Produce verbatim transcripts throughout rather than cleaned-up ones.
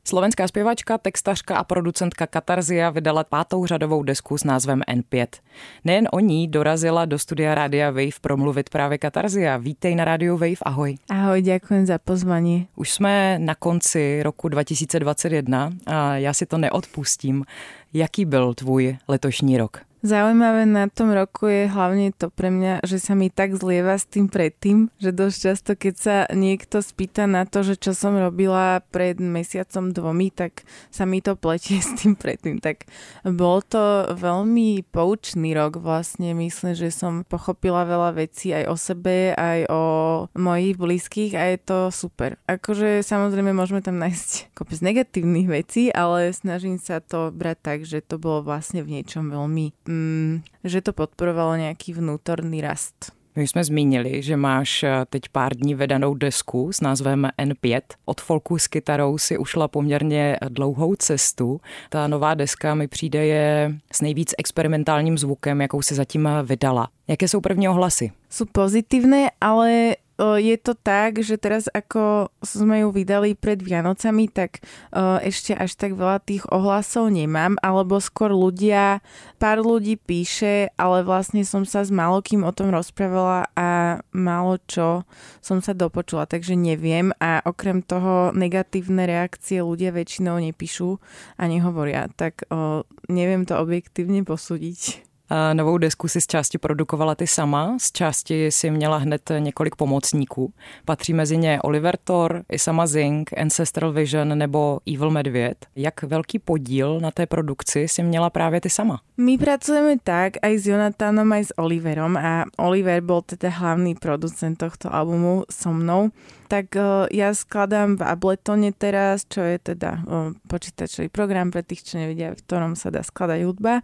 Slovenská zpěvačka, textařka a producentka Katarzia vydala pátou řadovou desku s názvem en pět. Nejen o ní dorazila do studia Rádia Wave promluvit právě Katarzia. Vítej na Rádiu Wave, ahoj. Ahoj, ďakujem za pozvanie. Už jsme na konci roku dva tisíce dvacet jedna a já si to neodpustím. Jaký byl tvůj letošní rok? Zaujímavé na tom roku je hlavne to pre mňa, že sa mi tak zlieva s tým predtým, že dosť často, keď sa niekto spýta na to, že čo som robila pred mesiacom dvomi, tak sa mi to pletie s tým predtým. Tak bol to veľmi poučný rok vlastne. Myslím, že som pochopila veľa vecí aj o sebe, aj o mojich blízkych a je to super. Akože samozrejme môžeme tam nájsť kopec negatívnych vecí, ale snažím sa to brať tak, že to bolo vlastne v niečom veľmi že to podporovalo nějaký vnútorný rast. My jsme zmínili, že máš teď pár dní vedanou desku s názvem en pět. Od folku s kytarou si ušla poměrně dlouhou cestu. Ta nová deska mi přijde je s nejvíc experimentálním zvukem, jakou si zatím vydala. Jaké jsou první ohlasy? Sú pozitívne, ale je to tak, že teraz ako sme ju vydali pred Vianocami, tak ešte až tak veľa tých ohlasov nemám, alebo skôr ľudia, pár ľudí píše, ale vlastne som sa s málokým o tom rozprávala a málo čo som sa dopočula, takže neviem a okrem toho negatívne reakcie ľudia väčšinou nepíšu a nehovoria, tak o, neviem to objektívne posúdiť. A novou desku si z části produkovala ty sama, z části si měla hned několik pomocníků. Patří mezi ně Oliver Thor, Isama Zing, Ancestral Vision nebo Evil Medvěd. Jak velký podíl na té produkci si měla právě ty sama? My pracujeme tak aj s Jonathanom, aj s Oliverom a Oliver bol teda hlavný producent tohto albumu so mnou. Tak uh, ja skladám v Abletone teraz, čo je teda uh, počítačový program pre tých, čo nevedia, v ktorom sa dá skladať hudba.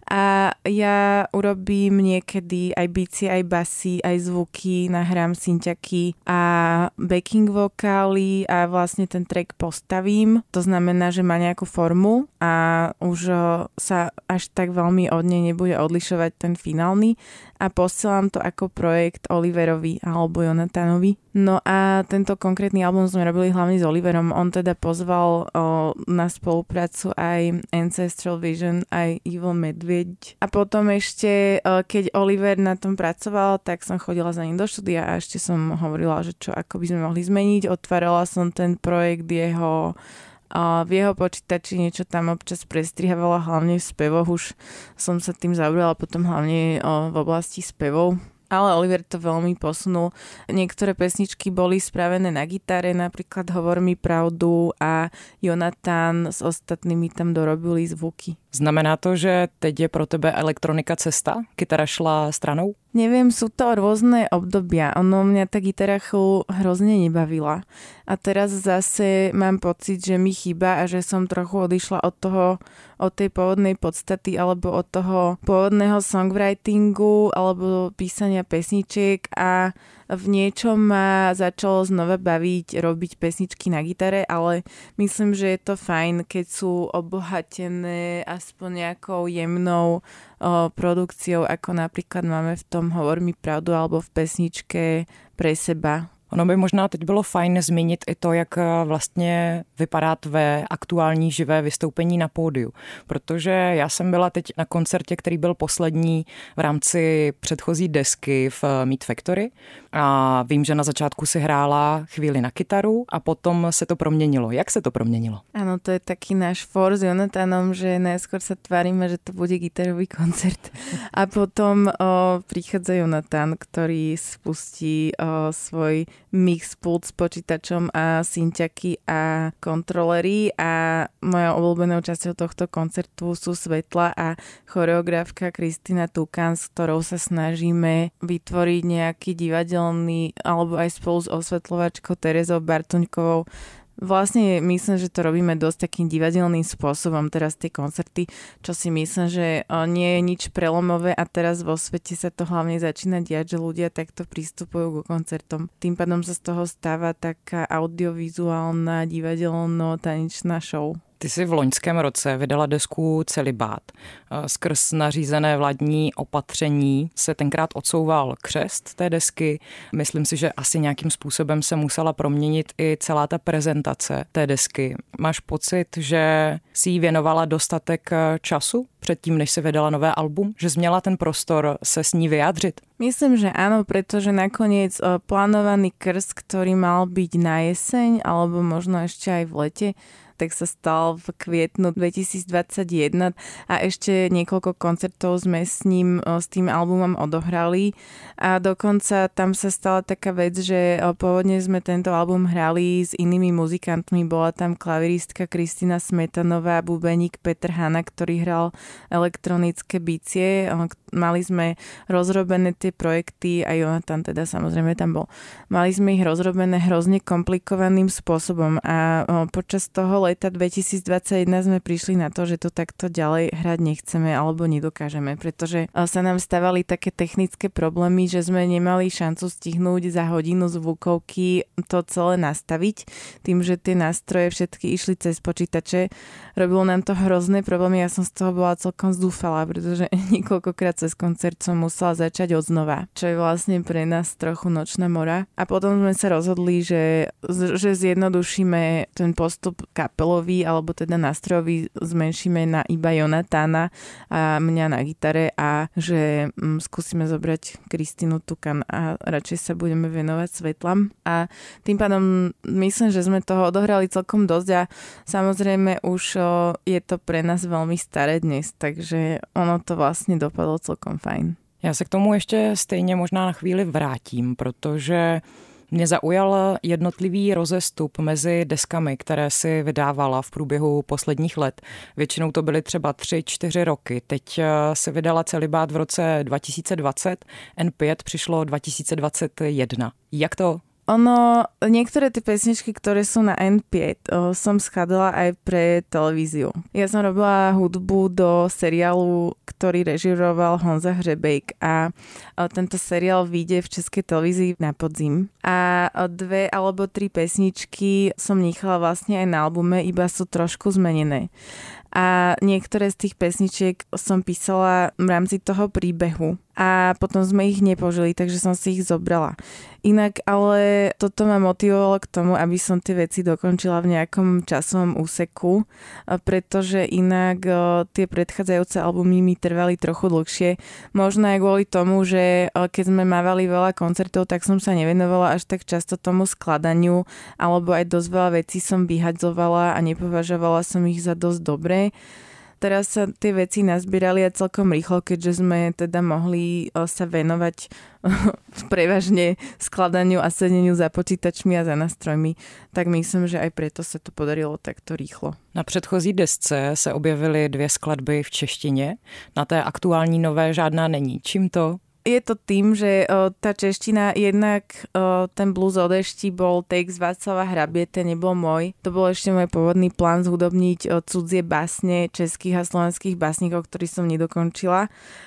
A ja urobím niekedy aj bicie, aj basy, aj zvuky, nahrám synťaky a backing vokály a vlastne ten track postavím. To znamená, že má nejakú formu a už uh, sa až tak veľmi od nej nebude odlišovať ten finálny a posielam to ako projekt Oliverovi alebo Jonathanovi. No a tento konkrétny album sme robili hlavne s Oliverom. On teda pozval o, na spoluprácu aj Ancestral Vision, aj Evil Medveď. A potom ešte, o, keď Oliver na tom pracoval, tak som chodila za ním do štúdia a ešte som hovorila, že čo ako by sme mohli zmeniť. Otvárala som ten projekt jeho v jeho počítači, niečo tam občas prestrihávala, hlavne v spevoch, už som sa tým zaoberala potom hlavne v oblasti spevov. Ale Oliver to veľmi posunul. Niektoré pesničky boli spravené na gitare, napríklad Hovor mi pravdu a Jonathan s ostatnými tam dorobili zvuky. Znamená to, že teď je pro tebe elektronika cesta? Kytara šla stranou? Neviem, sú to rôzne obdobia. Ono mňa tá gitara hrozne nebavila. A teraz zase mám pocit, že mi chýba a že som trochu odišla od toho, od tej pôvodnej podstaty alebo od toho pôvodného songwritingu alebo písania pesničiek a v niečom ma začalo znova baviť robiť pesničky na gitare, ale myslím, že je to fajn, keď sú obohatené aspoň nejakou jemnou o, produkciou, ako napríklad máme v tom Hovor mi pravdu alebo v pesničke Pre seba. Ono by možná teď bylo fajn zmínit i to, jak vlastně vypadá tvé aktuální živé vystoupení na pódiu. Protože já jsem byla teď na koncertě, který byl poslední v rámci předchozí desky v Meat Factory a vím, že na začátku si hrála chvíli na kytaru a potom se to proměnilo. Jak se to proměnilo? Áno, to je taký náš for s Jonathanom, že najskôr sa tvárime, že to bude gitarový koncert a potom o, prichádza Jonathan, ktorý spustí o, svoj mix pult s počítačom a synťaky a kontrolery a moja obľúbenou časťou tohto koncertu sú svetla a choreografka Kristina Tukan, s ktorou sa snažíme vytvoriť nejaký divadelný alebo aj spolu s osvetľovačkou Terezou Bartoňkovou. Vlastne myslím, že to robíme dosť takým divadelným spôsobom teraz tie koncerty, čo si myslím, že nie je nič prelomové a teraz vo svete sa to hlavne začína diať, že ľudia takto pristupujú k koncertom. Tým pádom sa z toho stáva taká audiovizuálna divadelno-tanečná show. Ty jsi v loňském roce vydala desku Celibát. Skrz nařízené vládní opatření se tenkrát odsouval křest té desky. Myslím si, že asi nějakým způsobem se musela proměnit i celá ta prezentace té desky. Máš pocit, že si jí věnovala dostatek času předtím, než si vydala nové album? Že jsi měla ten prostor se s ní vyjádřit? Myslím, že áno, pretože nakoniec plánovaný krst, ktorý mal byť na jeseň, alebo možno ešte aj v lete, tak sa stal v kvietnu dvetisícdvadsaťjeden a ešte niekoľko koncertov sme s ním, s tým albumom odohrali a dokonca tam sa stala taká vec, že pôvodne sme tento album hrali s inými muzikantmi, bola tam klaviristka Kristina Smetanová, bubeník Petr Hana, ktorý hral elektronické bicie, mali sme rozrobené tie projekty a Jonatan teda samozrejme tam bol. Mali sme ich rozrobené hrozne komplikovaným spôsobom a počas toho leta dvetisícdvadsaťjeden sme prišli na to, že to takto ďalej hrať nechceme alebo nedokážeme, pretože sa nám stávali také technické problémy, že sme nemali šancu stihnúť za hodinu zvukovky to celé nastaviť. Tým, že tie nástroje všetky išli cez počítače, robilo nám to hrozné problémy. Ja som z toho bola celkom zdúfala, pretože niekoľkokrát cez koncert som musela začať odznova, čo je vlastne pre nás trochu nočná mora. A potom sme sa rozhodli, že, že zjednodušíme ten postup kapelový, alebo teda nástrojový zmenšíme na iba Jonatána a mňa na gitare a že mm, skúsime zobrať Kristínu Tukan a radšej sa budeme venovať svetlám. A tým pádom myslím, že sme toho odohrali celkom dosť a samozrejme už o, je to pre nás veľmi staré dnes, takže ono to vlastne dopadlo celkom fajn. Já se k tomu ještě stejně možná na chvíli vrátím, protože mě zaujal jednotlivý rozestup mezi deskami, které si vydávala v průběhu posledních let. Většinou to byly třeba tři, čtyři roky. Teď si vydala Celibát v roce dva tisíce dvacet, N pět přišlo dva tisíce dvacet jedna. Jak to? Ono, niektoré tie pesničky, ktoré sú na N päť, o, som skladala aj pre televíziu. Ja som robila hudbu do seriálu, ktorý režiroval Honza Hřebejk a o, tento seriál vyjde v Českej televízii na podzim. A o, dve alebo tri pesničky som nechala vlastne aj na albume, iba sú trošku zmenené. A niektoré z tých pesničiek som písala v rámci toho príbehu a potom sme ich nepoužili, takže som si ich zobrala. Inak ale toto ma motivovalo k tomu, aby som tie veci dokončila v nejakom časovom úseku, pretože inak tie predchádzajúce albumy mi trvali trochu dlhšie. Možno aj kvôli tomu, že keď sme mávali veľa koncertov, tak som sa nevenovala až tak často tomu skladaniu, alebo aj dosť veľa vecí som vyhadzovala a nepovažovala som ich za dosť dobré. Teraz sa tie veci nazbierali aj celkom rýchlo, keďže sme teda mohli sa venovať prevažne skladaniu a sedeniu za počítačmi a za nástrojmi, tak myslím, že aj preto sa to podarilo takto rýchlo. Na předchozí desce se objevily dvě skladby v češtině, na té aktuální nové žádná není. Čím to? Je to tým, že o, tá čeština, jednak o, ten blues o dešti bol text Václava Hrabiete, nebol môj. To bol ešte môj pôvodný plán zhudobniť o, cudzie básne českých a slovenských básnikov, ktorý som nedokončila.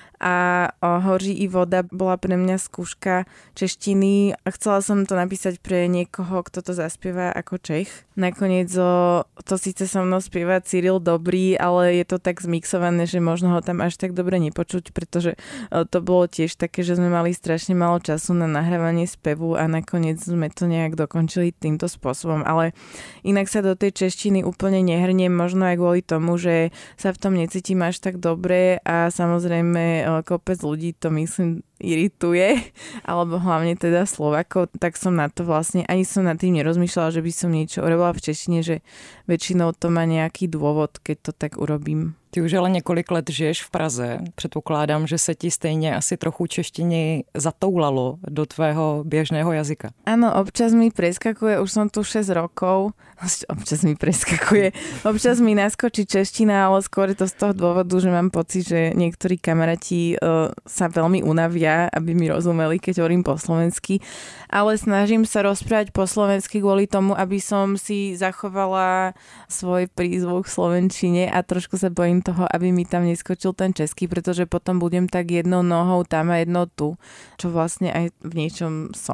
A o, Hoří i voda bola pre mňa skúška češtiny a chcela som to napísať pre niekoho, kto to zaspieva ako Čech. Nakoniec o, to síce so mnou spieva Cyril Dobrý, ale je to tak zmixované, že možno ho tam až tak dobre nepočuť, pretože o, to bolo tiež také, že sme mali strašne málo času na nahrávanie spevu a nakoniec sme to nejak dokončili týmto spôsobom. Ale inak sa do tej češtiny úplne nehrniem, možno aj kvôli tomu, že sa v tom necítim až tak dobre a samozrejme kopec ľudí to myslím irituje, alebo hlavne teda Slovákov, tak som na to vlastne, ani som nad tým nerozmýšľala, že by som niečo urobila v češtine, že väčšinou to má nejaký dôvod, keď to tak urobím. Ty už ale několik let žiješ v Praze. Předpokládám, že se ti stejně asi trochu češtiny zatoulalo do tvého běžného jazyka. Áno, občas mi preskakuje, už som tu šesť rokov, občas mi preskakuje, občas mi naskočí čeština, ale skôr je to z toho dôvodu, že mám pocit, že niektorí kamaráti uh, sa veľmi unavia, aby mi rozumeli, keď hovorím po slovensky, ale snažím sa rozprávať po slovensky kvôli tomu, aby som si zachovala svoj prízvuk v slovenčine a trošku sa bojím toho, aby mi tam neskočil ten český, pretože potom budem tak jednou nohou tam a jednou tu, čo vlastne aj v niečom som.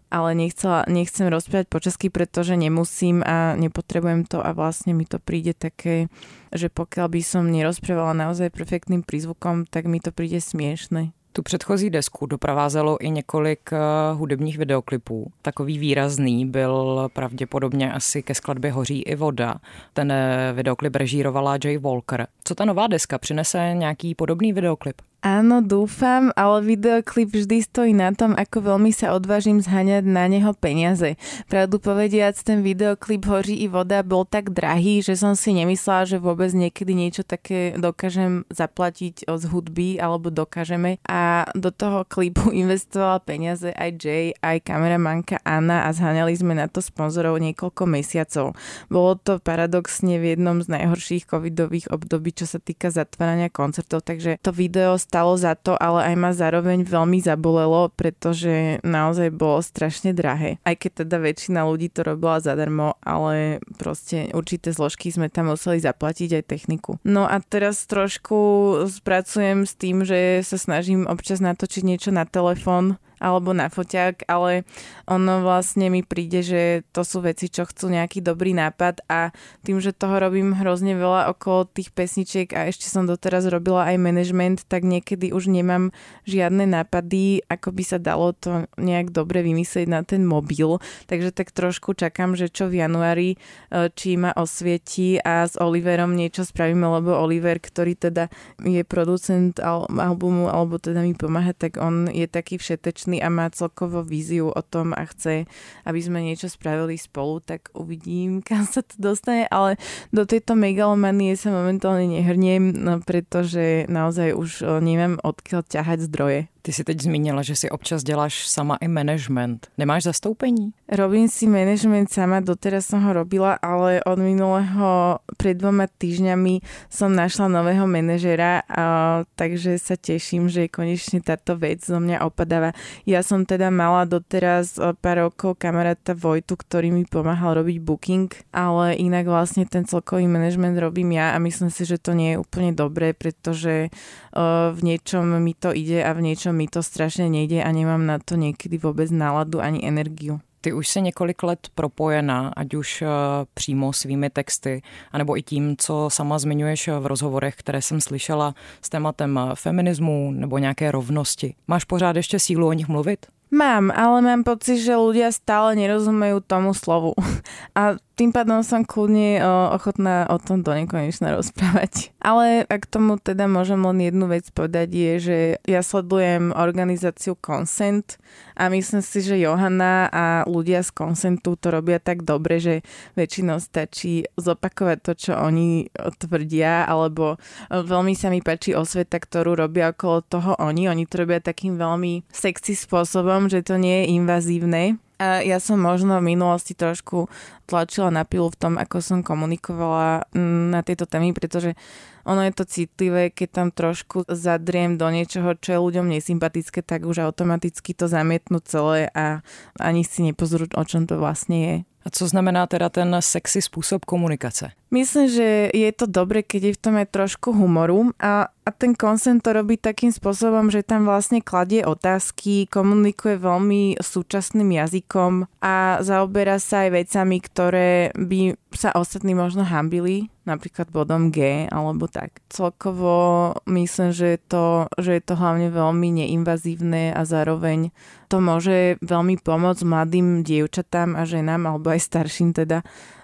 ale nechcela, nechcem rozprávať po česky, pretože nemusím a nepotrebujem to a vlastne mi to príde také, že pokiaľ by som nerozprávala naozaj perfektným prízvukom, tak mi to príde smiešné. Tu předchozí desku doprovázelo i několik hudebních videoklipů. Takový výrazný byl pravděpodobně asi Ke skladbě hoří i voda. Ten videoklip režírovala Jay Walker. Co ta nová deska přinese nějaký podobný videoklip? Áno, dúfam, ale videoklip vždy stojí na tom, ako veľmi sa odvážim zhaňať na neho peniaze. Pravdu povediac, ten videoklip Hoří i voda bol tak drahý, že som si nemyslela, že vôbec niekedy niečo také dokážem zaplatiť z hudby, alebo dokážeme. A do toho klipu investovala peniaze aj Jay, aj kameramanka Anna a zhaňali sme na to sponzorov niekoľko mesiacov. Bolo to paradoxne v jednom z najhorších covidových období, čo sa týka zatvárania koncertov, takže to video stalo za to, ale aj ma zároveň veľmi zabolelo, pretože naozaj bolo strašne drahé. Aj keď teda väčšina ľudí to robila zadarmo, ale proste určité zložky sme tam museli zaplatiť aj techniku. No a teraz trošku spracujem s tým, že sa snažím občas natočiť niečo na telefón alebo na foťák, ale ono vlastne mi príde, že to sú veci, čo chcú nejaký dobrý nápad a tým, že toho robím hrozne veľa okolo tých pesničiek a ešte som doteraz robila aj management, tak niekedy už nemám žiadne nápady, ako by sa dalo to nejak dobre vymyslieť na ten mobil. Takže tak trošku čakám, že čo v januári, či ma osvietí a s Oliverom niečo spravíme, lebo Oliver, ktorý teda je producent albumu, alebo teda mi pomáha, tak on je taký všetečný a má celkovo víziu o tom a chce, aby sme niečo spravili spolu, tak uvidím, kam sa to dostane, ale do tejto megalomanie sa momentálne nehrniem, no, pretože naozaj už nemám odkiaľ ťahať zdroje. Ty si teď zmínila, že si občas děláš sama i management. Nemáš zastoupení? Robím si management sama, doteraz som ho robila, ale od minulého, pred dvoma týždňami som našla nového manažera, a, takže sa teším, že konečne táto vec zo mňa opadáva. Ja som teda mala doteraz pár rokov kamaráta Vojtu, ktorý mi pomáhal robiť booking, ale inak vlastne ten celkový management robím ja a myslím si, že to nie je úplne dobré, pretože uh, v niečom mi to ide a v niečom mi to strašne nejde a nemám na to niekedy vôbec náladu ani energiu. Ty už jsi několik let propojená, ať už přímo svými texty, anebo i tím, co sama zmiňuješ v rozhovorech, které jsem slyšela s tématem feminismu nebo nějaké rovnosti. Máš pořád ještě sílu o nich mluvit? Mám, ale mám pocit, že ľudia stále nerozumejú tomu slovu. A tým pádom som kľudne ochotná o tom do nekonečna rozprávať. Ale ak tomu teda môžem len jednu vec povedať, je, že ja sledujem organizáciu Consent a myslím si, že Johana a ľudia z Consentu to robia tak dobre, že väčšinou stačí zopakovať to, čo oni tvrdia, alebo veľmi sa mi páči osveta, ktorú robia okolo toho oni. Oni to robia takým veľmi sexy spôsobom, že to nie je invazívne. A ja som možno v minulosti trošku tlačila na pilu v tom, ako som komunikovala na tieto témy, pretože ono je to citlivé, keď tam trošku zadriem do niečoho, čo je ľuďom nesympatické, tak už automaticky to zamietnú celé a ani si nepozrú, o čom to vlastne je. A co znamená teda ten sexy spôsob komunikace? Myslím, že je to dobre, keď je v tom aj trošku humoru a, a ten Consent to robí takým spôsobom, že tam vlastne kladie otázky, komunikuje veľmi súčasným jazykom a zaoberá sa aj vecami, ktoré by sa ostatní možno hanbili, napríklad bodom G alebo tak. Celkovo myslím, že je to, že je to hlavne veľmi neinvazívne a zároveň to môže veľmi pomôcť mladým dievčatám a ženám alebo aj starším teda,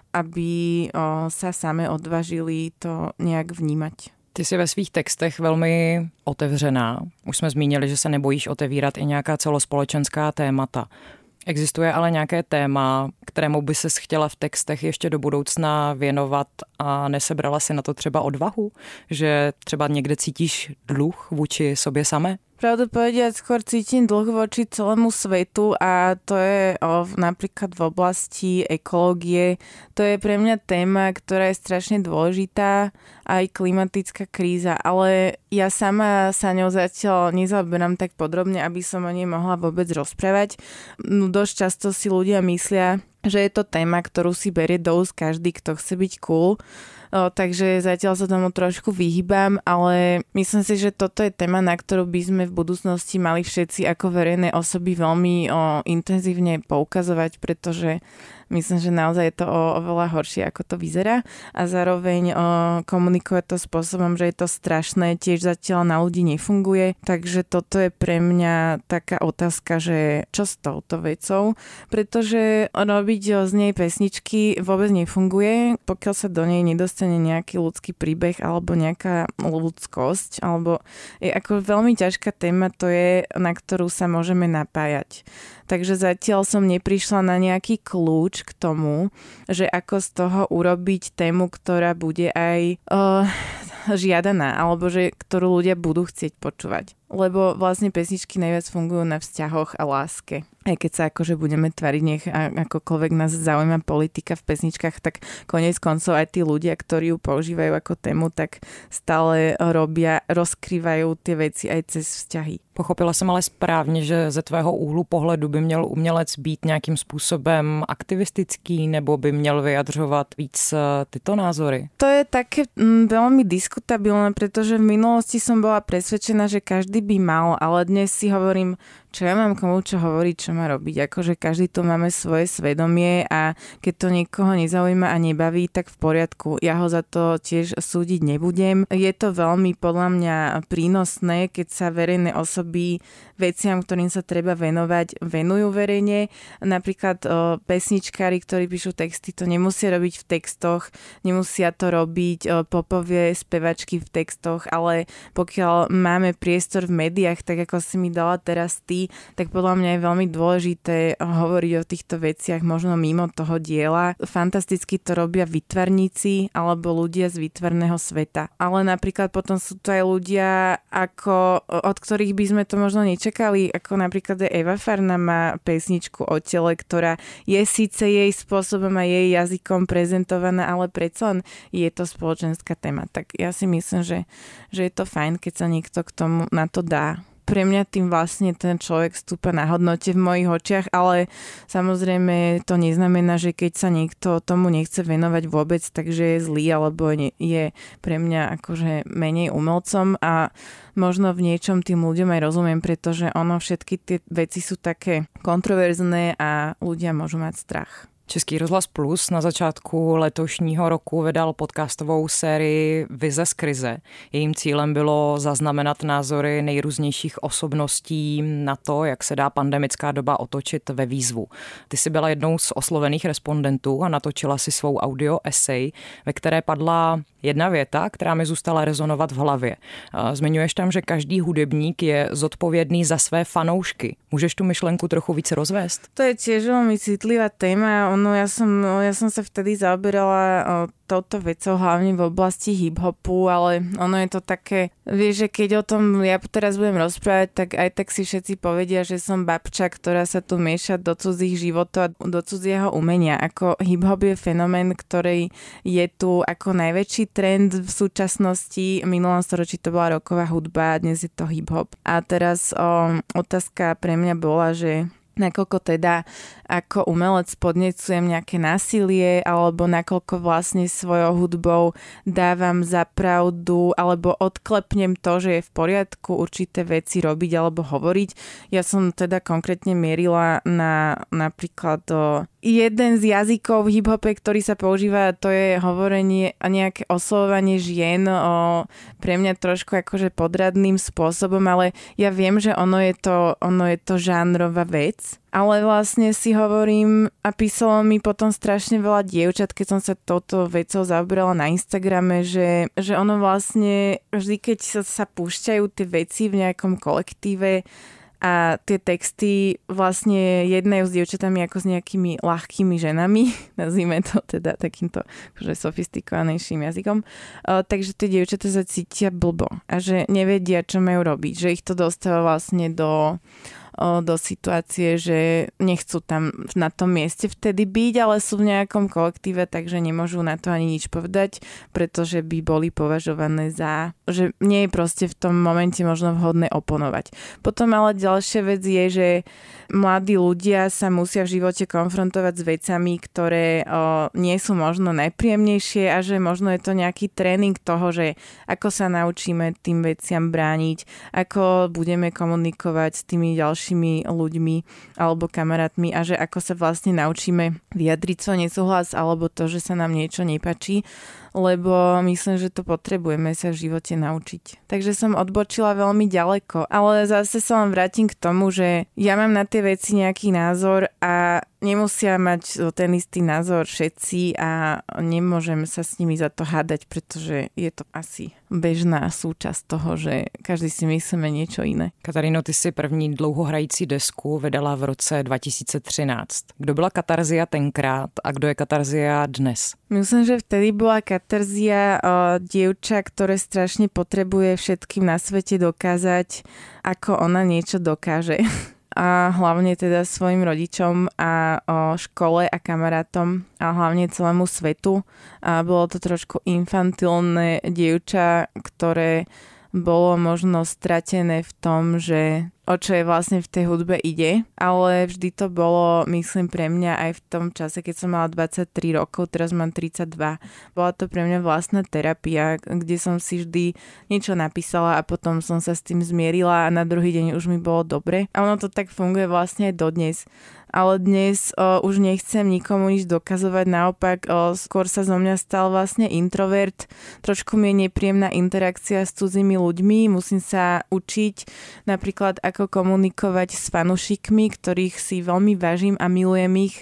aby o, sa same odvážili to nejak vnímať. Ty jsi ve svých textech velmi otevřená. Už jsme zmínili, že se nebojíš otevírat i nějaká celospolečenská témata. Existuje ale nějaké téma, kterému by ses chtěla v textech ještě do budoucna věnovat a nesebrala si na to třeba odvahu? Že třeba někde cítíš dluh vůči sobě samé? Pravdu povediať, skôr cítim dlh voči celému svetu a to je o, napríklad v oblasti ekológie. To je pre mňa téma, ktorá je strašne dôležitá, aj klimatická kríza, ale ja sama sa ňou zatiaľ nezaoberám tak podrobne, aby som o nej mohla vôbec rozprávať. No, dosť často si ľudia myslia, že je to téma, ktorú si berie do úst každý, kto chce byť cool. O, takže zatiaľ sa tomu trošku vyhýbam, ale myslím si, že toto je téma, na ktorú by sme v budúcnosti mali všetci ako verejné osoby veľmi o, intenzívne poukazovať, pretože myslím, že naozaj je to o, oveľa horšie, ako to vyzerá a zároveň o, komunikovať to spôsobom, že je to strašné, tiež zatiaľ na ľudí nefunguje, takže toto je pre mňa taká otázka, že čo s touto vecou, pretože robiť o, z nej pesničky vôbec nefunguje, pokiaľ sa do nej nedostane nejaký ľudský príbeh alebo nejaká ľudskosť, alebo je ako veľmi ťažká téma, to je, na ktorú sa môžeme napájať. Takže zatiaľ som neprišla na nejaký kľúč k tomu, že ako z toho urobiť tému, ktorá bude aj uh, žiadaná, alebo že ktorú ľudia budú chcieť počúvať. Lebo vlastne pesničky najviac fungujú na vzťahoch a láske. Aj keď sa akože budeme tvariť, nech akokoľvek nás zaujíma politika v pesničkách, tak koniec koncov aj tí ľudia, ktorí ju používajú ako tému, tak stále robia, rozkrývajú tie veci aj cez vzťahy. Pochopila jsem ale správně, že ze tvého úhlu pohledu by měl umělec být nějakým způsobem aktivistický nebo by měl vyjadřovat víc tyto názory? To je také mm, veľmi diskutabilné, pretože v minulosti som bola presvedčená, že každý by mal, ale dnes si hovorím, čo ja mám komu čo hovoriť, čo má robiť. Akože každý tu máme svoje svedomie a keď to niekoho nezaujíma a nebaví, tak v poriadku. Ja ho za to tiež súdiť nebudem. Je to veľmi podľa mňa prínosné, keď sa verejné osoby veciam, ktorým sa treba venovať, venujú verejne. Napríklad o, pesničkári, ktorí píšu texty, to nemusia robiť v textoch, nemusia to robiť o, popovie spevačky v textoch, ale pokiaľ máme priestor v médiách, tak ako si mi dala teraz ty, tak podľa mňa je veľmi dôležité hovoriť o týchto veciach možno mimo toho diela. Fantasticky to robia výtvarníci alebo ľudia z výtvarného sveta. Ale napríklad potom sú to aj ľudia, ako, od ktorých by sme to možno nečakali, ako napríklad Eva Farna má pesničku o tele, ktorá je síce jej spôsobom a jej jazykom prezentovaná, ale predsa len je to spoločenská téma. Tak ja si myslím, že, že je to fajn, keď sa niekto k tomu na to dá. Pre mňa tým vlastne ten človek stúpa na hodnote v mojich očiach, ale samozrejme to neznamená, že keď sa niekto tomu nechce venovať vôbec, takže je zlý alebo je pre mňa akože menej umelcom a možno v niečom tým ľuďom aj rozumiem, pretože ono všetky tie veci sú také kontroverzné a ľudia môžu mať strach. Český rozhlas Plus na začátku letošního roku vydal podcastovou sérii Vize z krize. Jejím cílem bylo zaznamenat názory nejrůznějších osobností na to, jak se dá pandemická doba otočit ve výzvu. Ty jsi byla jednou z oslovených respondentů a natočila si svou audio esej, ve které padla jedna věta, která mi zůstala rezonovat v hlavě. Zmiňuješ tam, že každý hudebník je zodpovědný za své fanoušky. Můžeš tu myšlenku trochu víc rozvést? To je tiež veľmi citlivá téma. Ono, ja som, ja som sa vtedy zaoberala touto vecou hlavne v oblasti hip-hopu, ale ono je to také, vieš, že keď o tom ja teraz budem rozprávať, tak aj tak si všetci povedia, že som babča, ktorá sa tu mieša do cudzích životov a do cudzieho umenia. Ako hip-hop je fenomén, ktorý je tu ako najväčší trend v súčasnosti. V minulom storočí to bola rocková hudba, dnes je to hip-hop. A teraz o, otázka pre mňa bola, že nakoľko teda ako umelec podnecujem nejaké násilie alebo nakoľko vlastne svojou hudbou dávam za pravdu alebo odklepnem to, že je v poriadku určité veci robiť alebo hovoriť. Ja som teda konkrétne mierila na napríklad o, jeden z jazykov v hip-hope, ktorý sa používa, to je hovorenie a nejaké oslovovanie žien o, pre mňa trošku akože podradným spôsobom, ale ja viem, že ono je to, ono je to žánrová vec. Ale vlastne si hovorím a písalo mi potom strašne veľa dievčat, keď som sa touto vecou zaoberala na Instagrame, že, že ono vlastne vždy, keď sa, sa púšťajú tie veci v nejakom kolektíve a tie texty vlastne jednajú s dievčatami ako s nejakými ľahkými ženami, nazvime to teda takýmto akože sofistikovanejším jazykom, uh, takže tie dievčatá sa cítia blbo a že nevedia, čo majú robiť, že ich to dostáva vlastne do o, do situácie, že nechcú tam na tom mieste vtedy byť, ale sú v nejakom kolektíve, takže nemôžu na to ani nič povedať, pretože by boli považované za, že nie je proste v tom momente možno vhodné oponovať. Potom ale ďalšia vec je, že mladí ľudia sa musia v živote konfrontovať s vecami, ktoré o, nie sú možno najpríjemnejšie a že možno je to nejaký tréning toho, že ako sa naučíme tým veciam brániť, ako budeme komunikovať s tými ďalšími ľuďmi alebo kamarátmi a že ako sa vlastne naučíme vyjadriť svoj nesúhlas alebo to, že sa nám niečo nepáči, lebo myslím, že to potrebujeme sa v živote naučiť. Takže som odbočila veľmi ďaleko, ale zase sa len vrátim k tomu, že ja mám na tie veci nejaký názor a nemusia mať ten istý názor všetci a nemôžem sa s nimi za to hádať, pretože je to asi bežná súčasť toho, že každý si myslíme niečo iné. Kataríno, ty si první dlouhohrající desku vydala v roce dva tisíce třináct. Kdo byla Katarzia tenkrát a kdo je Katarzia dnes? Myslím, že vtedy bola Katarzia o, dievča, ktoré strašne potrebuje všetkým na svete dokázať, ako ona niečo dokáže. A hlavne teda svojim rodičom a o škole a kamarátom a hlavne celému svetu. A bolo to trošku infantilné dievča, ktoré bolo možno stratené v tom, že o čo je vlastne v tej hudbe ide, ale vždy to bolo, myslím, pre mňa aj v tom čase, keď som mala dvadsaťtri rokov, teraz mám tridsaťdva. Bola to pre mňa vlastná terapia, kde som si vždy niečo napísala a potom som sa s tým zmierila a na druhý deň už mi bolo dobre. A ono to tak funguje vlastne aj dodnes. Ale dnes o, už nechcem nikomu nič dokazovať, naopak o, skôr sa zo mňa stal vlastne introvert. Trošku mi je nepríjemná interakcia s cudzými ľuďmi, musím sa učiť napríklad ako komunikovať s fanúšikmi, ktorých si veľmi vážim a milujem ich,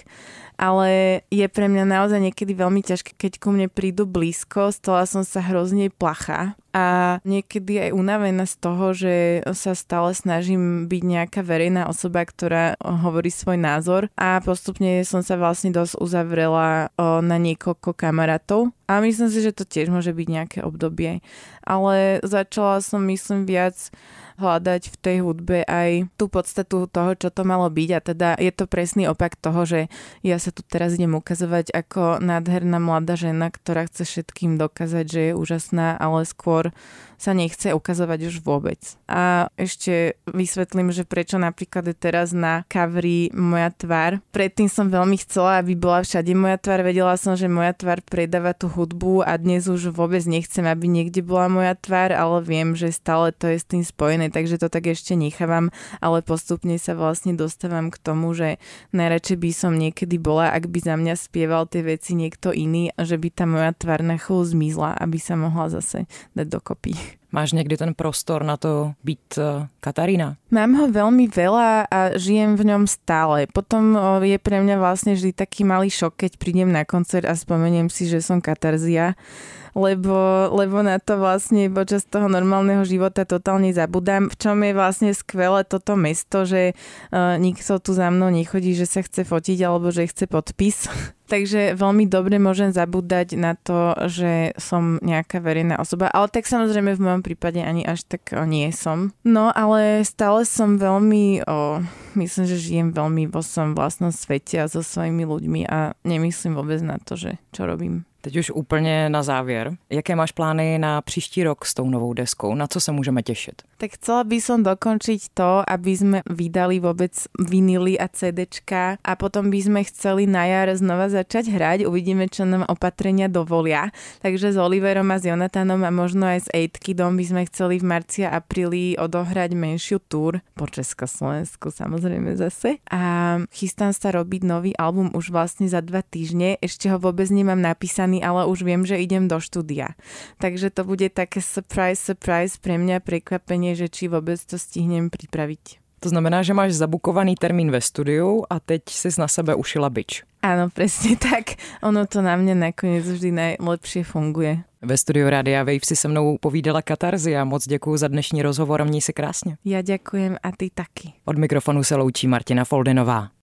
ale je pre mňa naozaj niekedy veľmi ťažké, keď ku mne prídu blízko, stala som sa hrozne plachá a niekedy aj unavená z toho, že sa stále snažím byť nejaká verejná osoba, ktorá hovorí svoj názor a postupne som sa vlastne dosť uzavrela na niekoľko kamarátov a myslím si, že to tiež môže byť nejaké obdobie, ale začala som myslím viac hľadať v tej hudbe aj tú podstatu toho, čo to malo byť a teda je to presný opak toho, že ja sa tu teraz idem ukazovať ako nádherná mladá žena, ktorá chce všetkým dokázať, že je úžasná, ale skôr sa nechce ukazovať už vôbec. A ešte vysvetlím, že prečo napríklad je teraz na coveri moja tvár. Predtým som veľmi chcela, aby bola všade moja tvár. Vedela som, že moja tvár predáva tú hudbu a dnes už vôbec nechcem, aby niekde bola moja tvár, ale viem, že stále to je s tým spojené, takže to tak ešte nechávam, ale postupne sa vlastne dostávam k tomu, že najradšej by som niekedy bola, ak by za mňa spieval tie veci niekto iný, že by tá moja tvár na chvíľu zmizla, aby sa mohla zase dať dokopy. Máš někdy ten prostor na to být Katarína? Mám ho veľmi veľa a žijem v ňom stále. Potom je pre mňa vlastne vždy taký malý šok, keď prídem na koncert a spomeniem si, že som Katarzia. Lebo, lebo na to vlastne počas toho normálneho života totálne zabudám, v čom je vlastne skvelé toto mesto, že uh, nikto tu za mnou nechodí, že sa chce fotiť alebo že chce podpis. Takže veľmi dobre môžem zabúdať na to, že som nejaká verejná osoba, ale tak samozrejme v mojom prípade ani až tak o, nie som. No ale stále som veľmi, o, myslím, že žijem veľmi vo svojom vlastnom svete a so svojimi ľuďmi a nemyslím vôbec na to, že čo robím. Teď už úplně na závěr. Jaké máš plány na příští rok s tou novou deskou? Na co se můžeme těšit? Tak chcela by som dokončiť to, aby sme vydali vôbec vinily a CDčka a potom by sme chceli na jar znova začať hrať. Uvidíme, čo nám opatrenia dovolia. Takže s Oliverom a s Jonathanom a možno aj s Aidkidom by sme chceli v marci a apríli odohrať menšiu túr po Československu samozrejme zase. A chystám sa robiť nový album už vlastne za dva týždne. Ešte ho vôbec nemám napísaný, ale už viem, že idem do štúdia. Takže to bude také surprise, surprise pre mňa, prekvapenie, že či vôbec to stihnem pripraviť. To znamená, že máš zabukovaný termín ve studiu a teď si na sebe ušila bič. Áno, presne tak. Ono to na mňa nakoniec vždy najlepšie funguje. Ve studiu Rádia Wave si se mnou povídala Katarzia. Moc děkuju za dnešní rozhovor a měj se krásně. Ja ďakujem a ty taky. Od mikrofonu se loučí Martina Foldinová.